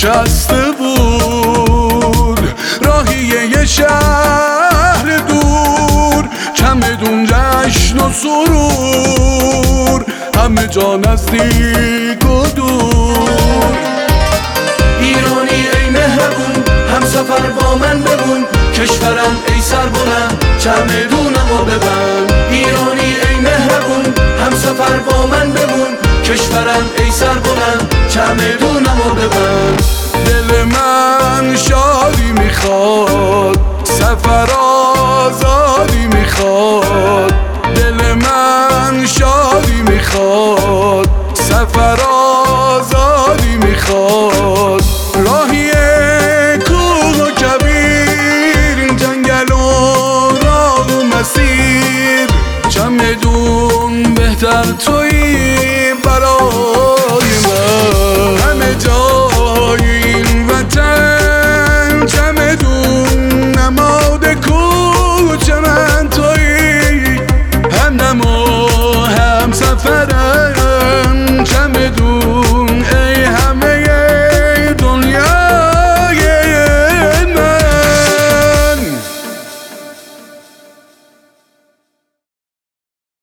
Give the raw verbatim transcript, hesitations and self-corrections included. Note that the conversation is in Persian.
نشسته بود راهی یه شهر دور، چمدون جشن و سرور، همه جا نزدیک و دور. ایرانی ای مهربون، هم سفر با من بمون، کشورم ای سربلند، چمدونمو ببند. ایرانی ای مهربون، هم سفر با من بمون، کشورم ای سربلند، چمدونمو ببند. دل من شادی میخواد، سفر آزادی میخواد. دل من شادی میخواد، سفر آزادی میخواد. راهی کوه و کویر، جنگل و راه و مسیر، چمدون بهتر تو